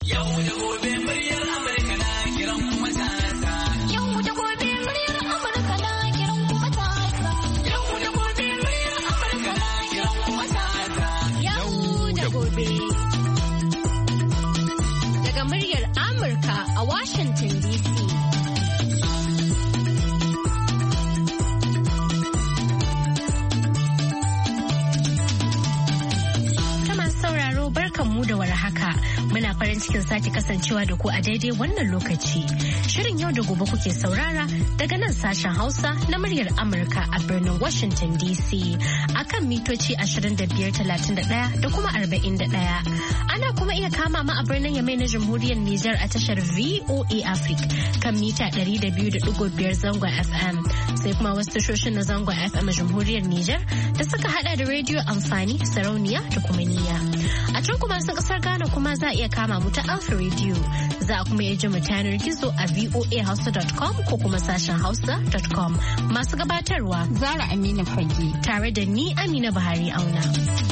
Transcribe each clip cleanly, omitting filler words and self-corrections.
Yau da gobe muryar Amurka na kiran matasa. Yau da gobe muryar Amurka na kiran matasa. Yau da gobe muryar Amurka na kiran matasa. Yau da gobe. Daga muryar Amurka a Washington DC. Mu da warhaka muna farin cikin sake kasancewa da ku a daidai wannan lokaci. Shirin yau da gobe kuke saurara daga nan sashen Hausa na muryar Amurka a birnin Washington DC akan mitoci 2531 da kuma 41. Ana kuma iya kama mu a birnin Yamai na Jamhuriyar Nijar a tashar VOA Africa kan mita 200.5 zangon FM. Sai kuma wasu tashoshin na zangon FM a Jamhuriyar Nijar da suka hada da rediyo amfani, sarauniya da kuma niyya. A can kuma sun kasar Ghana kuma za a iya kama mu ta Alpha Radio. Za a kuma iya ji mu ta yanar gizo a voahausa.com ko kuma sashen hausa.com. Masu gabatarwa Zara Aminu Fage tare da ni Amina Buhari Auna.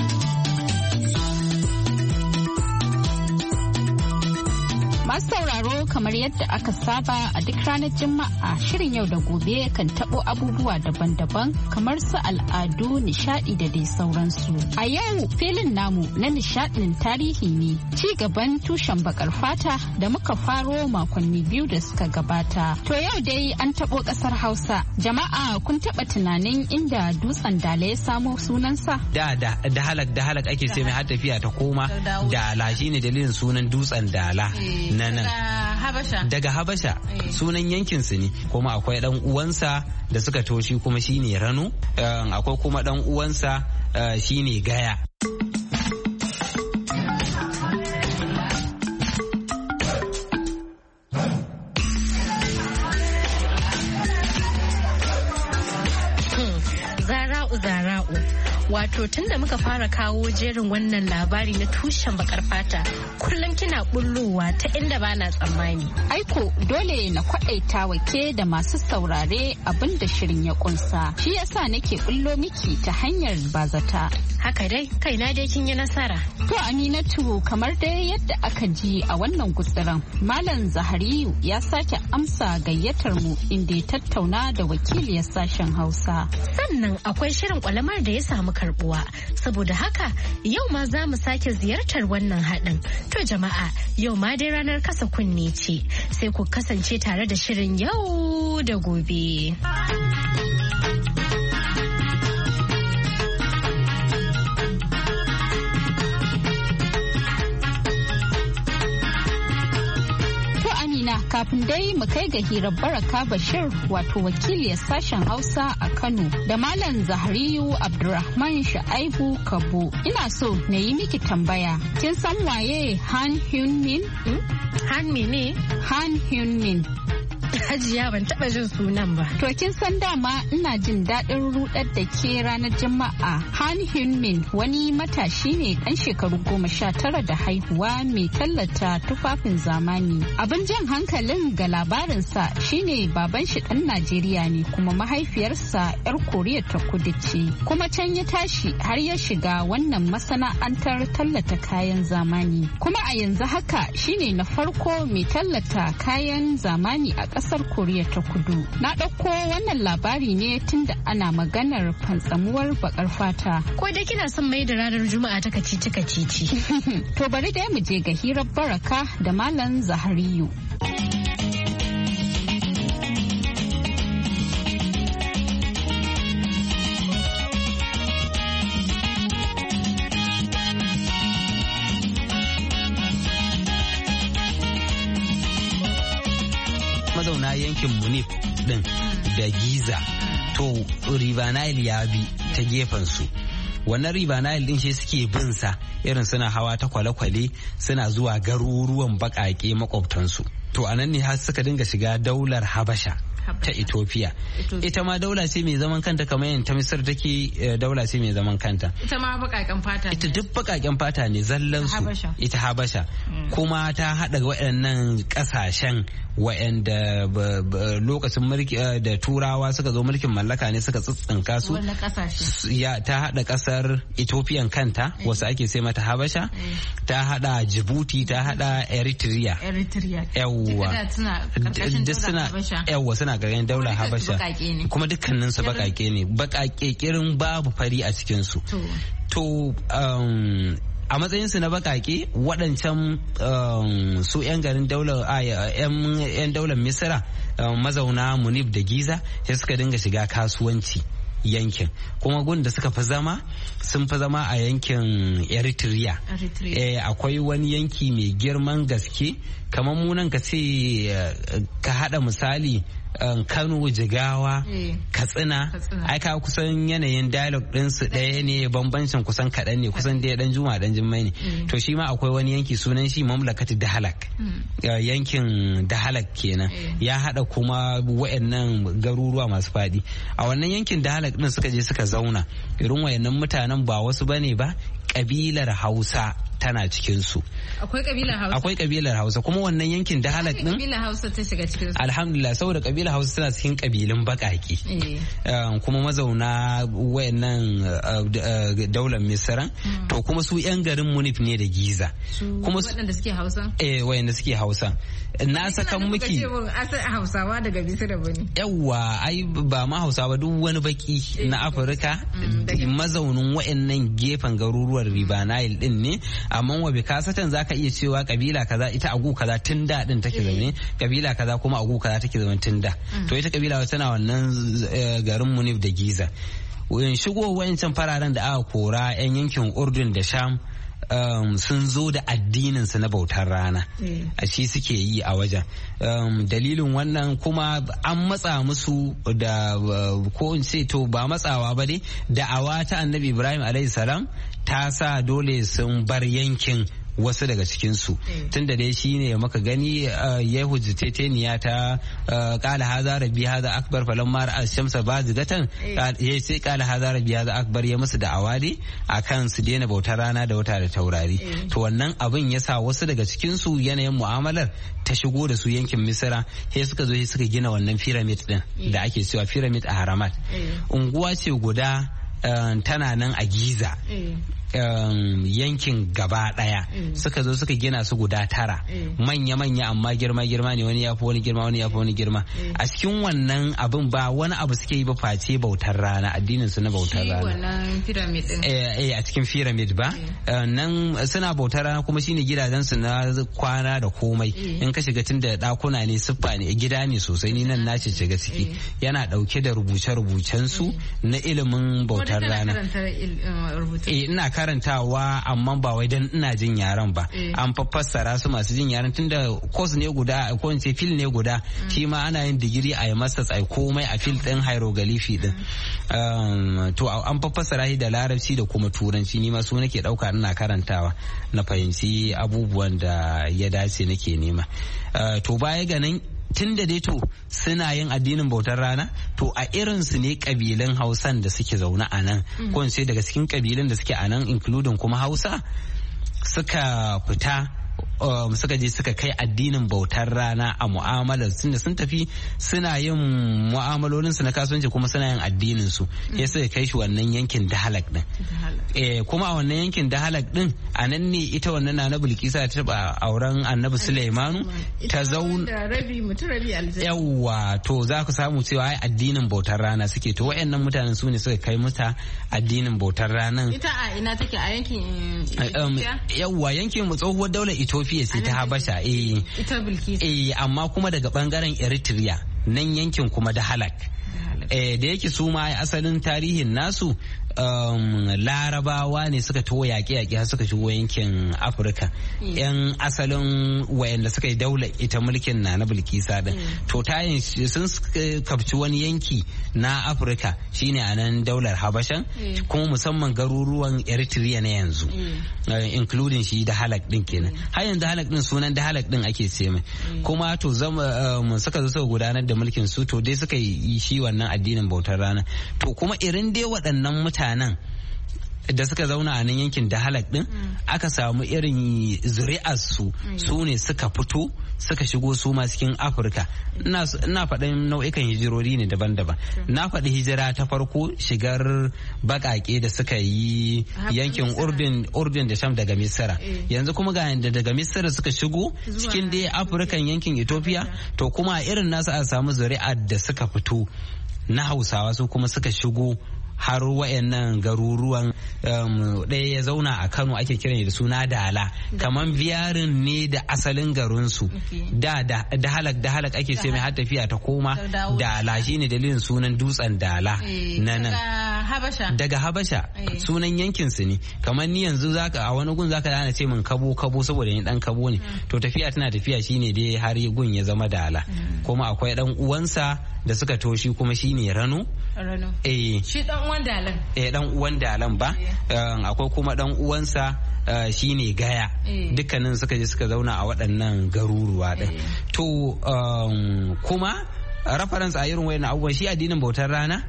Masu sauraro kamar yadda aka saba a duk ranar Juma'a shirin yau da gobe kan tabo abubuwa daban-daban kamar su al'adu, nishadi da dai sauransu. A yau filin namu na nishadin tarihi ne ci gaban tushen bakar fata da muka faro makonni biyu da suka gabata. To yau dai an tabo kasar Hausa. Jama'a kun taba tunanin inda dutsen Dala ya samo sunansa? Da halak ake sai mai har tafiya ta koma Dala shine dalilin sunan dutsen Dala. Daga Habasha sunan yankin su ne, kuma akwai dan uwansa da suka toshi kuma shine Rano, akwai kuma dan uwansa shine Gaya. Zara'u. Wato tun da muka fara kawo jerin wannan labari na tushen bakar fata kullum kina bullowa ta inda bana tsammani. Aiko dole na kwadaita wake da masu saurare abin da shirin ya kunsa. Shi yasa nake bullo miki ta hanyar bazata. Haka dai kaina dai kin yi nasara. To Aminatu kamar dai yadda aka ji a wannan gutsiran Malam Zahariyu ya sake amsa gayyatar mu inda ya tattauna da wakiliyar sashen Hausa. Sannan akwai shirin kwalamar da ya samu karbuwa saboda haka yau ma za mu sake ziyartar wannan haɗin. To jama'a yau ma dai ranar kasa kunne ce sai ku kasance tare da shirin yau da gobe. Kafin dai mu kai ga hirar Baraka Bashir wato wakiliyar sashen Hausa a Kano da Malam Zahariyu Abdulrahman Sha'aibu Kabo. Ina so na yi miki tambaya. Kin san waye Han Hyun-min? Han mene? Han Hyun-min. Hajiya ban taba jin sunan ba. To kin san dama ina jin daɗin rudar da ke ranar Juma'a. Han Hyun-min wani matashi ne ɗan shekaru 19 da haihuwa mai tallata tufafin zamani. Abin jan hankalin ga labarinsa shine baban shi ɗan Najeriya ne kuma mahaifiyarsa 'yar Koriya ta Kudu ce. Kuma can ya tashi har ya shiga wannan masana'antar tallata kayan zamani. Kuma a yanzu haka shine na farko mai tallata kayan zamani a ƙasar Koriya ta Kudu. Na ɗauko wannan labari ne tunda ana maganar fantsamuwar bakar fata. Ko da kina son mai da ranar Juma'a ta kacici. To bari dai mu je ga hirar Baraka da Malam Zahariyu. Mazauna yankin Munif din da Giza to River Nile ya bi ta gefen su. Wannan River Nile din shi suke bin sa irin suna hawa ta kwale-kwale suna zuwa garuruwan bakake makwabtansu. to anan ne har suka dinga shiga daular Habasha ta Ethiopia. Ita ma daula ce mai zaman kanta kamar yadda ta Misir take daula ce mai zaman kanta. Ita ma baƙaƙen fata ne. Ita duk baƙaƙen fata ne zallan su. Ita Habasha. Kuma ta haɗa waɗannan ƙasashen waɗanda lokacin mulki da Turawa suka zo mulkin mallaka ne suka tsitsinka su. Wannan ƙasashe. Ta haɗa ƙasar Ethiopian kanta wasu ake sai mata Habasha. Ta haɗa Djibouti, ta haɗa Eritrea. Yawwa. Yawwa suna garin daular Habasha. Kuma dukkanin su baƙaƙe ne. Baƙaƙe kirin babu fari a cikin su. To a matsayinsu na baƙaƙe waɗancan su 'yan garin daular 'yan daular Misira mazauna Munif da Giza sai suka dinga shiga kasuwanci yankin, kuma gun da suka fi zama sun fi zama a yankin Eritrea. Akwai wani yanki mai girman gaske kamar munan ka ce ka haɗa misali Kano, Jigawa, Katsina, ai ka kusan yanayin dialogue ɗinsu ɗaya ne, bambancin kusan kaɗan ne, kusan dai ɗan juma ɗan jimmai ne. To shi ma akwai wani yanki sunan shi mamlakati Dahalak, yankin Dahalak kenan, ya haɗa kuma wayannan garuruwa masu faɗi. A wannan yankin Dahalak ɗin suka je suka zauna, irin wayannan mutanen ba wasu bane ba, kabilar Hausa tana cikin su. Akwai kabilar Hausa. Akwai kabilar Hausa, kuma wannan yankin Dahalak din. Kabilar Hausa ta shiga cikin su. Alhamdulillah, saboda kabilar Hausa tana cikin kabilun bakaki. Kuma mazauna wayannan daular Misra. To kuma su yan garin Munif ne da Giza. Kuma waɗanda suke Hausa. Wayanda suke Hausa. Na sakan miki. Hausawa daga Misra bane. Yawwa, ai ba ma Hausawa, duk wani baki na Afirka mazaunin wayannan gefen garuruwan River Nile din ne. Amma wa bi kasatan zaka iya cewa kabila kaza ita agu kaza tun da din take zaune, kabila kaza kuma agu kaza take zaune tun da. To ita kabila tana wannan garin Munif da Giza. Shigo wayancan fararen da aka kora yan yankin Urdun da Sham sun zo da addinin su na bautar rana, a shi suke yi a wajen. Dalilin wannan kuma an matsa musu da ko in ce to ba matsawa ba dai, da'awa ta Annabi Ibrahim alaihi salam ta sa dole sun bar yankin wasu daga cikinsu, tun da dai shine maka gani ya hujjateteniya ta kala haza rabbi haza akbar falamma ra'a shamsa bazigatan, ya sai kala haza rabbi haza akbar, ya musu da'awa dai akan su daina bautar rana da wata da taurari. To wannan abin ya sa wasu daga cikinsu yanayin mu'amalar ta shigo da su yankin Misira, sai suka zo suka gina wannan pyramid din da ake cewa pyramid a Haramat. Unguwa ce guda tana nan a Giza. Yankin gaba daya suka zo suka gina su guda 9, manya-manya amma girma-girma ne, wani ya fi wani girma, wani ya fi wani girma. A cikin wannan abin ba wani abu suke yi ba face bautar rana, addinin su na bautar rana. Wannan pyramid din. A cikin pyramid ba, nan suna bautar rana, kuma shine gidajen su na kwana da komai. In ka shiga tun da dakuna ne, siffa ne, gida ne sosai, ni nan na shiga ciki. Yana dauke da rubuce-rubucen su na ilimin bautar rana. Ina karantawa, amma ba wai dan ina jin yaran ba, an fassara su masu jin yaran, tunda course ne guda ko in ce fil ne guda, shi ma ana yin digiri a yi masa tsai komai a fil din hieroglyphy din. To an fassara shi da larabci da kuma turanci, ni ma su nake dauka ina karantawa na fahimci abubuwan da ya dace nake nema. To baya ga nan, tun da dai to suna yin addinin bautar rana, to a irinsu ne kabilan Hausan da suke zaune a nan, ko in ce daga cikin kabilan da suke a nan including kuma Hausa, suka fita suka je suka kai addinin bautar rana a mu'amalar, tunda sun tafi suna yin mu'amalolin su na kasuwanci kuma suna yin addinin su, sai suka kai shi wannan yankin Dahalak din. Kuma a wannan yankin Dahalak din a nan ne ita wannan na Bilkisa ta taba auren Annabi Sulaimanu, ta zauna rabi mutum rabi aljanna. Yawwa, to za ku samu cewa ai addinin bautar rana suke. To wayannan mutanen su ne suka kai mata addinin bautar ranan. Ita a ina take, a yankin yawwa, yankin tsohuwar daular Ethiopia sai ta Habasha. Ita Bilkisa. Amma kuma daga bangaren Eritrea, nan yankin kuma Dahalak. Da yake su ma asalin tarihin nasu larabawa ne suka to yaƙe-yaƙe har suka shigo yankin Afirka. Yan asalin wayanda suka yi daular ita mulkin na Bilkisa din. To tayin sun kafci wani yanki na Afirka shine a nan daular Habashan, kuma musamman garuruwan Eritrea na yanzu, including shi da Halak din kenan. Har yanzu Halak din sunan da Halak din ake ce mai. Kuma to suka zo suka gudanar da mulkin su, to dai suka yi shi wannan addinin bautar rana. To kuma irin dai waɗannan mutanen da suka zauna a nan yankin Dahalak din, aka samu irin zuri'arsu su ne suka fito suka shigo su ma cikin Afirka. Ina faɗin nau'ikan hijirori ne daban-daban. Na faɗi hijira ta farko, shigar baƙaƙe da suka yi yankin Urdun da Sham daga Misira. Yanzu kuma ga yanda daga Misira suka shigo cikin dai Afirkan yankin Ethiopia, to kuma irin nasu a samu zuri'ar da suka fito na Hausawa su kuma suka shigo har wayannan garuruwan. Ɗaya ya zauna a Kano ake kiran da suna Dala, kaman biyarin ne da asalin garinsu. Da halak ake ce mai har tafiya ta koma Dala, shine dalilin sunan dutsen Dala na nan daga Habasha. Sunan yankin su ne. Kamar ni yanzu a wani gun zaka ana ce min Kabo saboda ni dan Kabo ne. To tafiya tana tafiya shine dai har gun ya zama Dala. Kuma akwai dan uwansa da suka toshi kuma shine Rano. Shi dan uwan Dalan. Dan uwan Dalan ba. Akwai kuma dan uwansa shine Gaya. Dukkanin suka je suka zauna a waɗannan garuruwa din. To kuma reference a irin wayannan abubuwan, shi addinin bautar rana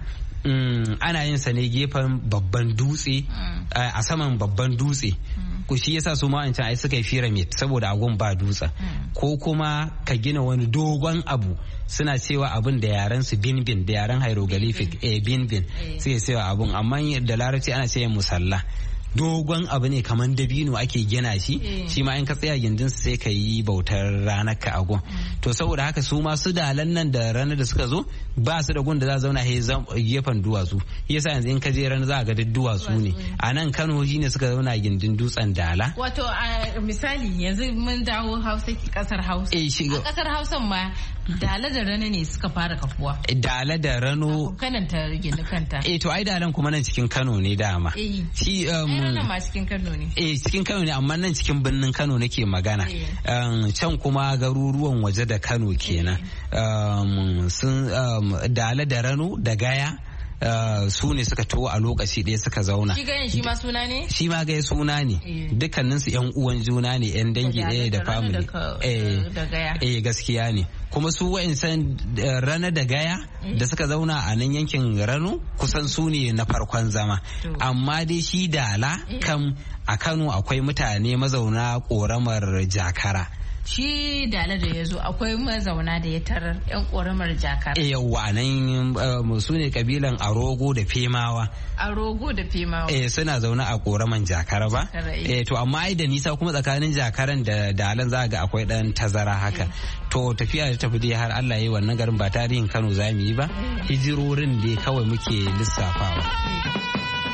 ana yin sa ne gefen babban dutse, a saman babban dutse. Ko shi yasa su ma'ancan ai suka yi pyramid saboda agun ba dutsen. Ko kuma ka gina wani dogon abu, suna cewa abun da yaren su binbin, da yaren hieroglyphic binbin sai cewa abun, amma da larabci ana cewa musalla. Dogon abu ne kamar dabino ake gina shi ma in ka tsaya gindin sai ka yi bautar ranar ka agon. To saboda haka su ma su Dalan nan da ranar da suka zo ba su da gun da za zauna gefen duwatsu. Yasa yanzu in ka je ranar za ga duwatsu ne. A nan Kano shi ne suka zauna gindin dutsen Dala. Wato a misali yanzu mun dawo Hausa, kasar Hausa. A kasar Hausa ma Dala da Rano ne suka fara kafuwa. Dala da Rano. Kanan ta gina kanta. To ai Dalan kuma nan cikin Kano ne dama. Shi nan ma cikin Kano ne. Cikin Kano ne, amma nan cikin birnin Kano nake magana. Can kuma garuruwan waje da Kano kenan. Sun Dala da Rano da Gaya. Su ne suka to a lokaci ɗaya suka zauna. Shi Gayan shi ma suna ne? Shi ma Gaya suna ne. Dukkaninsu yan uwan juna ne, yan dangi ɗaya da family. Da Gaya. Gaskiya ne. Kuma su wa'insan Rana da Gaya da suka zauna a nan yankin Rano kusan su ne na farkon zama. Amma dai shi Dala kam a Kano akwai mutane mazauna ƙoramar Jakara. Shi Dala da ya zo akwai mazauna da ya tarar yan ƙoramar Jakara. Yawwa nan su ne kabilan Arogo da Femawa. Arogo da Femawa. Suna zaune a ƙoraman Jakara ba. To amma ai da nisa kuma tsakanin Jakaran da Dalan za ga akwai ɗan tazara haka. To tafiya ta tafi dai har Allah ya yi wannan garin, ba tarihin Kano za mu yi ba. Hijirorin dai kawai muke lissafawa.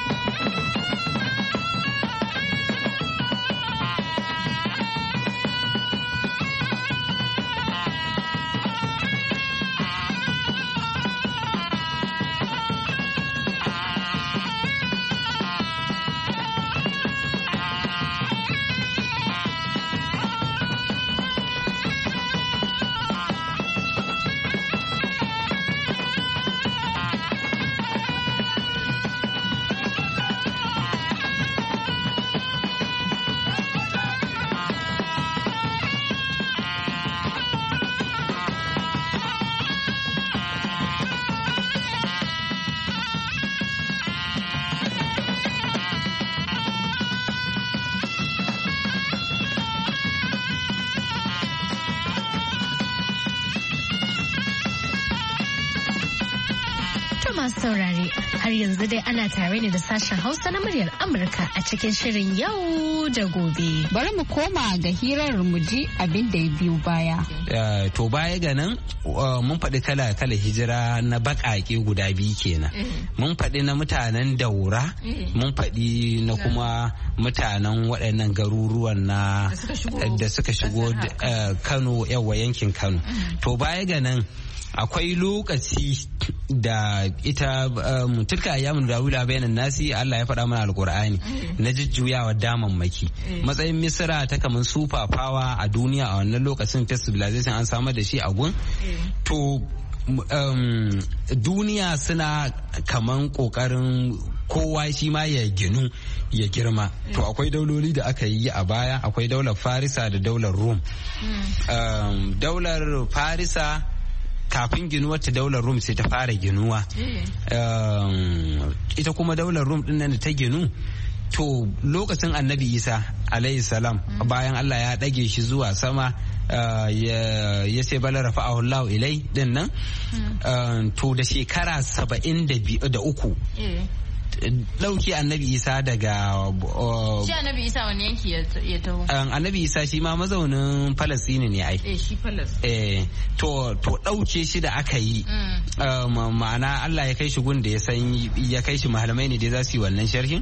masu saurare har yanzu dai ana tare ne da sashen Hausa na muryar Amurka a cikin shirin yau da gobe. Bari mu koma ga hirar mu ji abin da ya biyo baya. To baya ga nan mun faɗi kala hijira na baƙaƙe guda biyu kenan. Mun faɗi na mutanen Daura, mun faɗi na kuma mutanen waɗannan garuruwan na da suka shigo Kano, yawa yankin Kano. To baya ga nan akwai lokaci da ita ita tilka ayyamun dawila bainan nasi Allah ya faɗa mana alqur'ani na jujjuyawa damammaki matsayin Misra ta kaman super power a duniya a wannan lokacin civilization an samar da shi a gun to duniya suna kaman kokarin kowa shi ma ya ginu ya girma to akwai dauloli da aka yi a baya akwai daular Farisa da daular Rum daular Farisa kafin ginuwar ta daular Rum sai ta fara ginuwa ita kuma daular Rum din nan da ta ginu to lokacin Annabi Isa alayhi salam bayan Allah ya dage shi zuwa sama ya ce bala rafa'ahu Allah ilai din nan to da shekara 73 dauki Annabi Isa daga shi Annabi Isa wani yanki ya taho Annabi Isa shi ma mazaunin Palestine ne ai shi Palestine to dauke shi da aka yi ma'ana Allah ya kai shi gun da ya kai shi malamai ne da za su yi wannan sharhin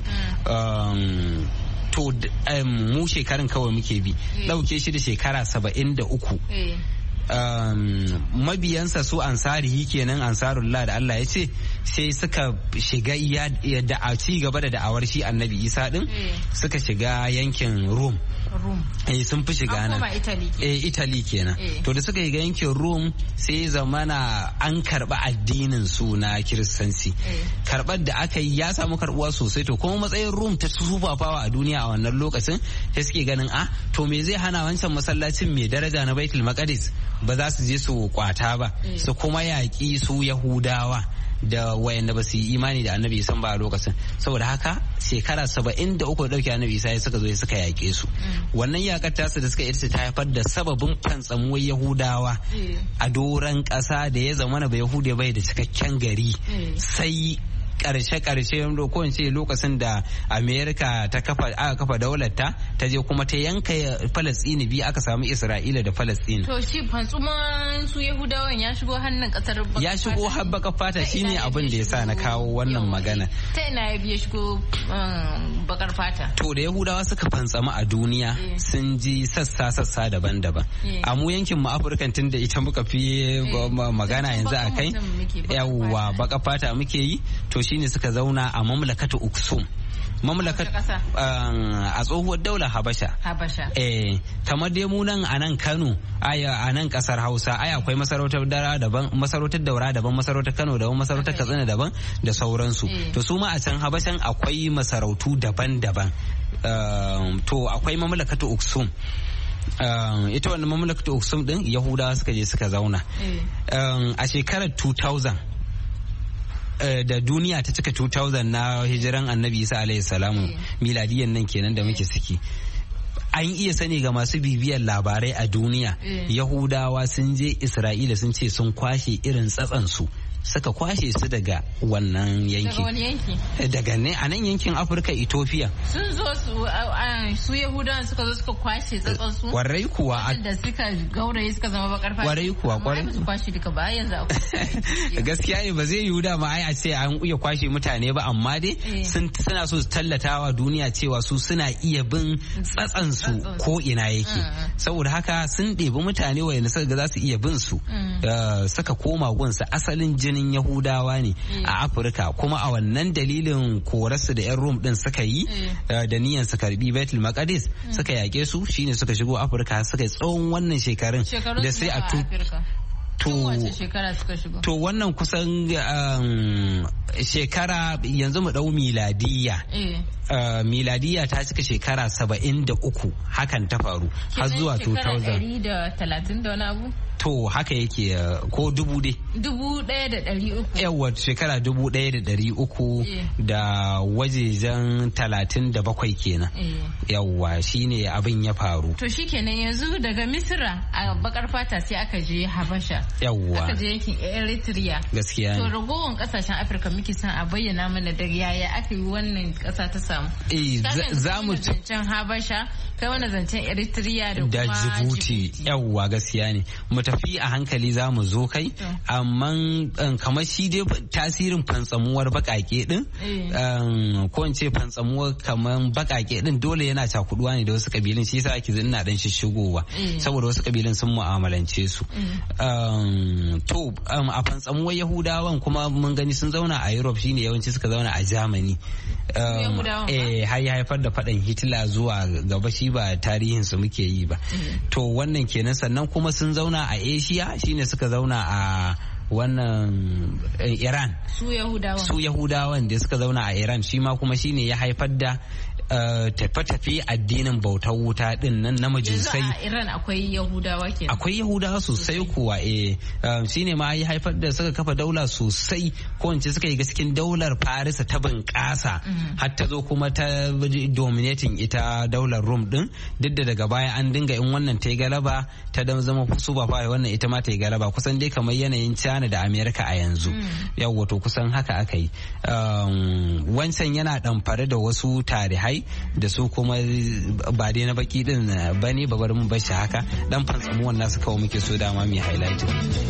to mu shekarun kawai muke bi dauke shi da shekara 73 mabiyansa su ansarihi kenan ansarullah da Allah ya ce sai suka shiga da ci gaba da da'awar shi Annabi Isa din suka shiga yankin Rum sun fi shiga nan Italy kenan to da suka shiga yankin Rum sai zamana an karba addinin su na Kiristanci karbar da aka yi ya samu karbuwa sosai to kuma matsayin Rum ta sufafawa a duniya a wannan lokacin sai suke ganin to me zai hana wancan masallacin mai daraja na Baitul Maqdis ba za su je su kwata ba su kuma yaƙi su Yahudawa da wayanda ba su yi imani da Annabi Isa ba a lokacin saboda haka shekara 73 dauke Annabi Isa suka zo suka yaƙe su wannan yakar tasu da suka irce ta haifar da sababin fantsamuwar Yahudawa a doran ƙasa da ya zama ba Yahude bai da cikakken gari sai karshe ko in ce lokacin da Amerika aka kafa daular ta je kuma ta yanka Falastini biyu aka samu Isra'ila da Falastini. To shi fantsuman su Yahudawan ya shigo hannun kasar baka ya shigo har baka fata shine abin da yasa na kawo wannan magana. Ta ina ya biya shigo bakar fata. To da Yahudawa suka fantsama a duniya sun ji sassa daban-daban. A mu yankin mu Afirka tun da ita muka fi magana yanzu a kai yawwa baka fata muke yi to shine suka zauna a mamlakatu Uksum a tsohuwar daular Habasha kamar dai mu nan a nan Kano a nan kasar Hausa akwai masarautar Daura daban masarautar Kano daban masarautar Katsina daban da sauransu to su ma a can Habashan akwai masarautu daban-daban to akwai mamlakatu Uksum ita wannan mamlakatu Uksum din Yahudawa suka je suka zauna a shekarar 2000 da duniya ta cika 2000 na hijiran Annabi Isa alaihi salamu miladiyan nan kenan da muke ciki an iya sani ga masu bibiyar labarai a duniya Yahudawa sun je Isra'ila sun ce sun kwashe irin tsatsansu suka kwashe su daga wannan yanki. Daga wani yanki? Daga ne a nan yankin Afirka Ethiopia. Sun zo su Yahudawan suka zo suka kwashe tsatson su. Kwarai kuwa. Wanda suka gauraye suka zama bakar fata. Kwarai kuwa kwarai. Su kwashe duka ba yanzu. Gaskiya ne ba zai yiwu da ma ai a ce an iya kwashe mutane ba amma dai suna so su tallatawa duniya cewa su suna iya bin tsatsan su ko ina yake. Saboda haka sun ɗebi mutane wayanda suka ga za su iya bin su. Suka koma gunsa asalin jinin Yahudawa ne a Afirka kuma a wannan dalilin korarsu da 'yan Rum din suka yi da niyyar su karbi Baitul Maqdis suka yake su shine suka shigo Afirka suka yi tsawon wannan shekarun da sai a to wannan kusan shekara yanzu mu dau miladiya miladiya ta cika shekara 73 hakan ta faru har zuwa 2000 da wani abu to haka yake ko 1,300 yawa shekara 1,300 da wajejen 37 kenan yawa shine abin ya faru to shikenan yanzu daga Misra a bakar fata sai aka je Habasha yawa aka je yankin Eritrea gaskiya to ragowar kasashen Afirka muke son a bayyana mana da yaya aka yi wannan kasa ta samu. Za mu zancen Habasha, kai wani zancen Eritrea da kuma Djibouti. Yawwa gaskiya ne. Mu tafi a hankali za mu zo kai, amma kamar shi dai tasirin fantsamuwar bakake din, ko in ce fantsamuwar kamar bakake din dole yana cakuduwa ne da wasu kabilun, shi yasa ake ina dan shishigowa saboda wasu kabilun sun mu'amalance su. To a fantsamuwar Yahudawan kuma mun gani sun zauna a Europe, shine yawanci suka zauna a Germany. Har ya haifar da faɗan Hitler zuwa gaba, shi ba tarihin su muke yi ba. To wannan kenan. Sannan kuma sun zauna a Asia, shine suka zauna a wannan Iran. Su Yahudawan da suka zauna a Iran, shi ma kuma shine ya haifar da tafe-tafe addinin bautar wuta din nan na majusai. Yanzu a Iran akwai Yahudawa kenan. Akwai Yahudawa sosai kuwa shine ma ya haifar da suka kafa daula sosai, ko in ce suka yi cikin daular Farisa ta bunƙasa har ta zo kuma ta dominating ita daular Rum din, duk da daga baya an dinga in wannan ta yi galaba ta zama super power, wannan ita ma ta yi galaba, kusan dai kamar yanayin China da America a yanzu. Yawwa to kusan haka aka yi. Wancan yana ɗamfare da wasu tarihai da su kuma ba dai na baki din bane, ba bari mu bar shi haka, dan fantsamuwan nasu kawai muke so dama mai highlighting.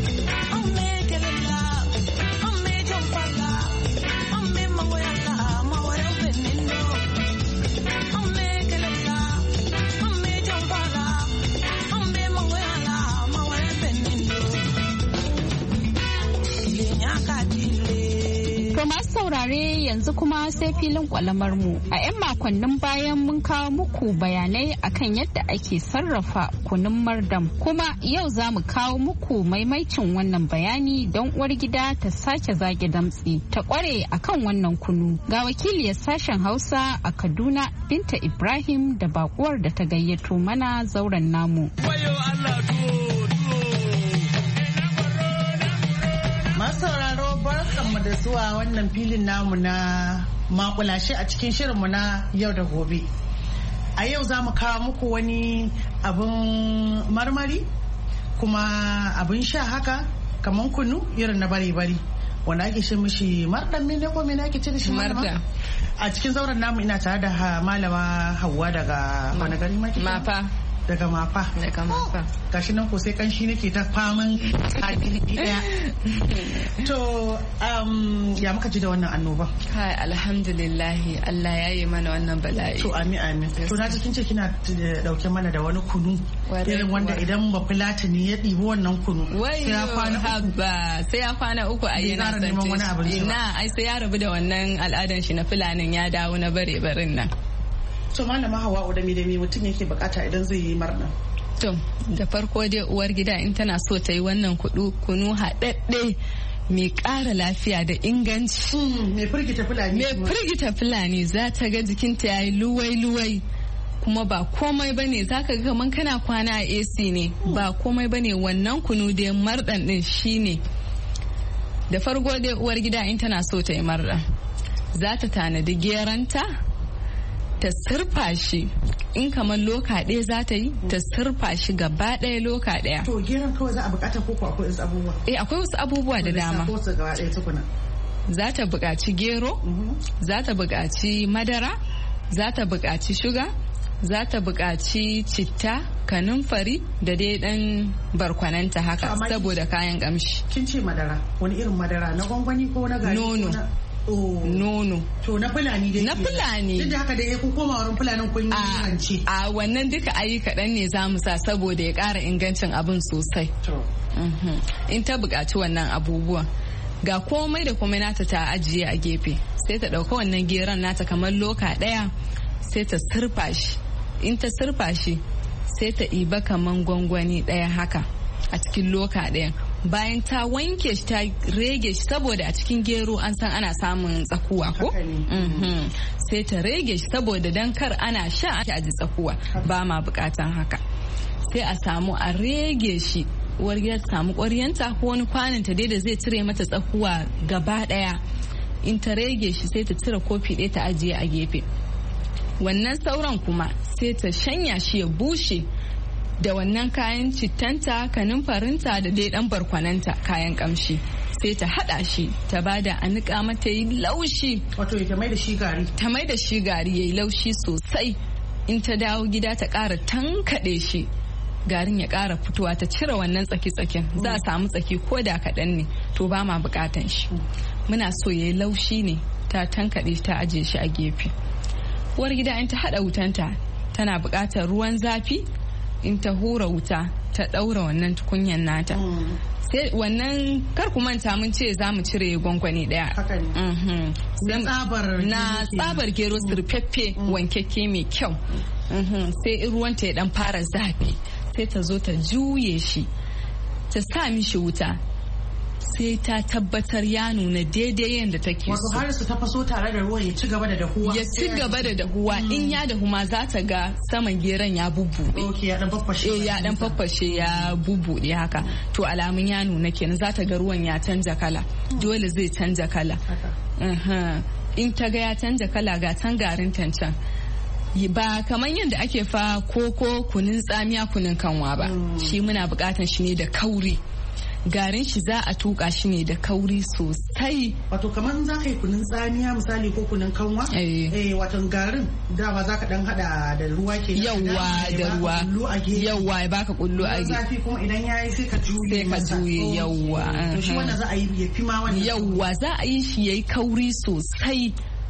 saurare yanzu kuma sai filin kwalamar mu. A 'yan makonnin bayan mun kawo muku bayanai akan yadda ake sarrafa kunun mardam, kuma yau za mu kawo muku maimaicin wannan bayani don uwar gida ta sake zage damtsi ta kware akan wannan kunu. Ga wakiliyar sashen Hausa a Kaduna Binta Ibrahim da bakuwar da ta gayyato mana zauren namu. Masauraro barkanmu da zuwa wannan filin namu na makulashe a cikin shirinmu na yau da gobe. A yau za mu kawo muku wani abin marmari kuma abin sha haka kamar kunu irin na bari-bari wanda ake shi mishi mardan ne ko me ake ce da shi marda. A cikin zauren namu ina tare da malama Hauwa daga wani gari Mafa. Daga Mafa. Gashi nan ko sai kanshi nake ta faman hadiri daya. To ya muka ji da wannan annoba? Kai alhamdulillah Allah ya yi mana wannan bala'i. To amin. To na cikin ce kina dauke mana da wani kunu irin wanda idan ba Fulatani ya ɗibi wannan kunu sai ya kwana uku a yana santi. Ina ai sai ya rabu da wannan al'adan shi na Fulanin ya dawo na bare-barin nan. To malama Hawwa da me mutum yake bukata idan zai yi murna? To da farko dai uwar gida in tana so ta yi wannan kunu haɗaɗɗe mai ƙara lafiya da inganci. Mai firgita Fulani za ta ga jikinta ya yi luwai-luwai. Kuma ba komai bane zaka ga kaman kana kwana a AC ne, ba komai bane wannan kunu dai marɗan din shine. Da farko dai uwar gida in tana so ta yi marɗa za ta tanadi geranta ta sirfa shi in kamar loka ɗaya za ta yi ta sirfa shi gaba ɗaya loka ɗaya. To geron kawai za a bukata ko akwai wasu abubuwa? Akwai wasu abubuwa da dama. Za ta buƙaci gero, za ta buƙaci madara, za ta buƙaci shuga, za ta buƙaci citta, kanumfari da dai ɗan barkwananta haka saboda kayan ƙamshi. Kin ce madara, wani irin madara na gwangwani ko na gari? Nono. To na Fulani dai. Na Fulani. Duk da haka dai kun koma wurin Fulanin kun yi hanci. A wannan duka ayi kaɗan ne za mu sa saboda ya ƙara ingancin abin sosai. In ta buƙaci wannan abubuwan. Ga komai da komai nata ta ajiye a gefe. Sai ta ɗauka wannan geron nata kamar loka ɗaya sai ta sirfa shi. In ta sirfa shi sai ta iba kamar gwangwani ɗaya haka a cikin loka ɗayan. Bayan ta wanke shi ta rege shi saboda a cikin gero an san ana samun tsakuwa ko? Sai ta rege shi saboda dan kar ana sha a ji tsakuwa ba ma bukatan haka. Sai a samu a rege shi uwar gida ta samu ƙwaryanta ko wani kwanin ta dai da zai cire mata tsakuwa gaba daya. In ta rege shi sai ta cire kofi ɗaya ta ajiye a gefe. Wannan sauran kuma sai ta shanya shi ya bushe da wannan kayan cittanta kanumfarinta da dai dan barkwananta kayan kamshi sai ta hada shi ta bada a nika mata yi laushi. Wato ta mai da shi gari. Ta mai da shi gari yayi laushi sosai. In ta dawo gida ta ƙara tankaɗe shi. Garin ya ƙara fitowa ta cire wannan tsaki-tsakin. Za a samu tsaki ko da kaɗan ne to ba ma buƙatan shi. Muna so yayi laushi ne ta tankaɗe ta aje shi a gefe. Uwar gida in ta hada wutanta tana buƙatar ruwan zafi. In ta hura wuta ta ɗaura wannan tukunyan nata. Sai wannan kar ku manta mun ce za mu cire gwangwani daya. Na tsabar gero surfeffe wankekke mai kyau. Sai ruwanta ya dan fara zafi sai ta zo ta juye shi ta sa mishi wuta sai ta tabbatar ya nuna daidai yadda take so. Wato har su tafaso tare da ruwan ya ci gaba da dahuwa. Ya ci gaba da dahuwa in ya dahu ma za ta ga saman geron ya bubbuɗe. Okay, ya dan faffashe. Ya dan faffashe ya bubbuɗe haka. To alamun ya nuna kenan za ta ga ruwan ya canja kala. Dole zai canja kala. In ta ga ya canja kala ga tangarin tancan. Ba kamar yadda ake fa koko kunun tsamiya kunun kanwa ba. Shi muna bukatan shi ne da kauri. Garin shi za a tuka shi ne da kauri sosai. Wato kamar za ka yi kunun tsamiya misali ko kunun kanwa? Wato garin da ba za ka dan hada da ruwa ke. Yawwa da ruwa. Yawwa ya baka kullu a gefe. Zafi kuma idan yayi sai ka juye. Sai ka juye yawwa. To shi wannan za a yi ya fi ma wannan. Yawwa za a yi shi yayi kauri sosai.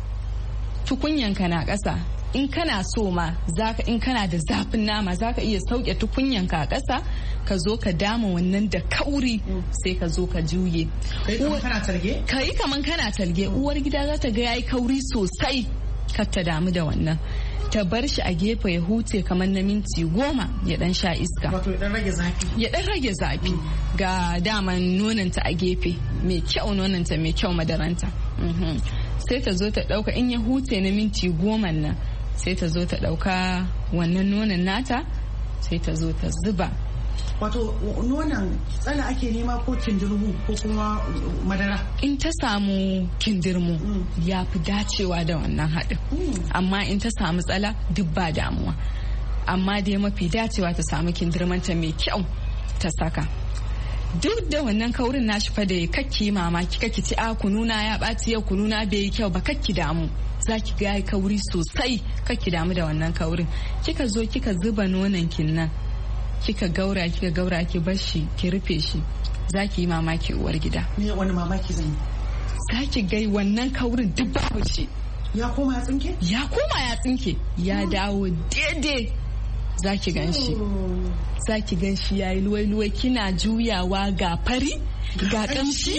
Tukunyanka na ƙasa. In kana so ma in kana da zafin nama zaka iya sauke tukunyanka a ƙasa ka zo ka dama wannan da kauri sai ka zo ka juye. Kai kaman kana talge? Kai kaman kana talge. Uwar gida za ta ga yayi kauri sosai kar ta damu da wannan. Ta bar shi a gefe ya huce kamar na minti 10 ya dan sha iska. Wato ya dan rage zafi. Ya dan rage zafi. Ga daman nonanta a gefe mai kyau nonanta mai kyau madaranta. Sai ta zo ta dauka in ya huce na minti 10 nan. Sai ta zo ta ɗauka wannan nonon nata sai ta zo ta zuba. Wato nonon tsala ake nema ko kindirmu ko kuma madara? In ta samu kindirmu ya fi dacewa da wannan haɗin. Amma in ta samu tsala duk ba damuwa. Amma dai mafi dacewa ta samu kindirmanta mai kyau ta saka. Duk da wannan kaurin nashi fa da kakki mamaki kakki ci a kununa ya ɓaci yau kununa bai yi kyau ba kakki damu. Za ki ga kauri sosai kakki damu da wannan kaurin. Kika zo kika zuba nonon kin nan kika gaura ki bar shi ki rufe shi za ki yi mamaki uwar gida. Me wani mamaki zan yi? Za ki ga wannan kaurin duk babu shi. Ya koma ya tsinke? Ya koma ya tsinke ya dawo daidai. Za ki gan shi. Za ki gan shi yayi luwai-luwai kina juyawa ga fari ga kamshi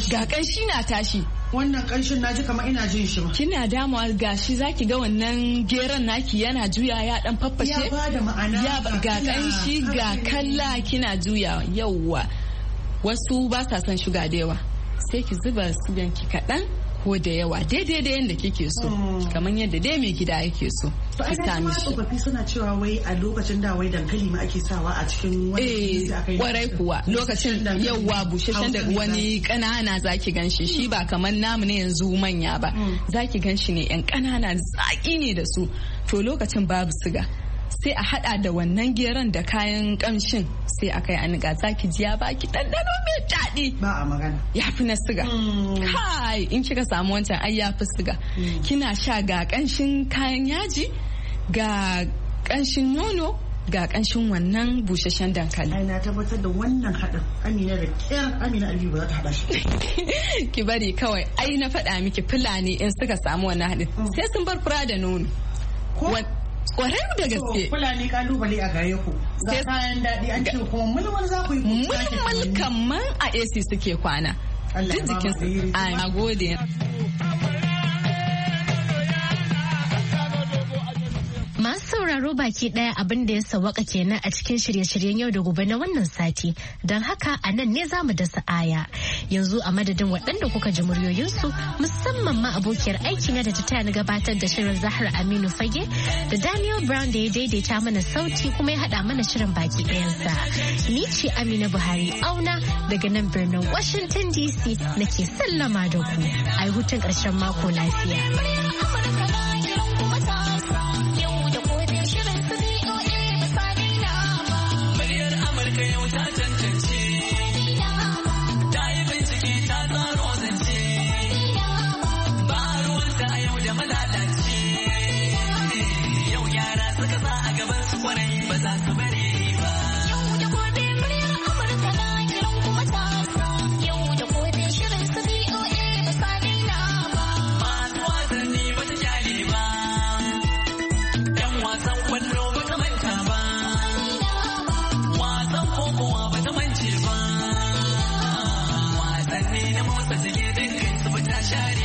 na tashi. Wannan kanshin naji kamar ina jin shi ba. Kina damuwa gashi zaki ga wannan geron naki yana juya ya dan faffashe. Ya bada ma'ana. Ya ga kanshi ga kalla kina juya yawwa. Wasu ba sa son shuga da yawa. Sai ki zuba sugan ki kadan ko da yawa daidai da yanda kike so. Kamar yadda dai mai gida yake so. Ki sami shi. Tsofaffi suna cewa wai a lokacin da wai dankali ma ake sawa a cikin wani sai aka yi. Kwarai kuwa lokacin yawwa busheshen da wani kanana zaki ganshi shi ba kamar namu ne yanzu manya ba. Zaki ganshi ne yan kanana zaki ne da su. To lokacin babu siga. Sai a hada da wannan geron da kayan kamshin sai a kai a niƙa zaki ji ya baki ɗanɗano mai daɗi. Ba a magana. Ya fi na siga. Kai in kika samu wancan ai ya fi siga. Kina sha ga ƙanshin kayan yaji ga ƙanshin nono ga ƙanshin wannan busasshen dankali. Ai na tabbatar da wannan haɗin Amina da ƙyar Amina Aliyu ba za ta haɗa shi. Ki bari kawai ai na faɗa miki Fulani in suka samu wannan haɗin sai sun bar fura da nono. Kwarai da gaske. Fulani kalubale a gare ku. Ga kayan daɗi an ce kuma mulmul za ku yi. Mulmul kaman a AC suke kwana. Allah ya ba mu. A gode. Masu sauraro baki daya abin da ya sawaka kenan a cikin shirye-shiryen yau da gobe na wannan sati. Don haka a nan ne zamu dasa aya. Yanzu a madadin waɗanda kuka ji muryoyinsu musamman ma abokiyar aiki na da ta taya na gabatar da shirin Zahra Aminu Fage da Daniel Brown da ya daidaita mana sauti kuma ya haɗa mana shirin baki ɗayansa. Ni ce Amina Buhari Auna daga nan birnin Washington DC nake sallama da ku. Ai hutun ƙarshen mako lafiya. Yau ta tantance, ta yi bincike ta share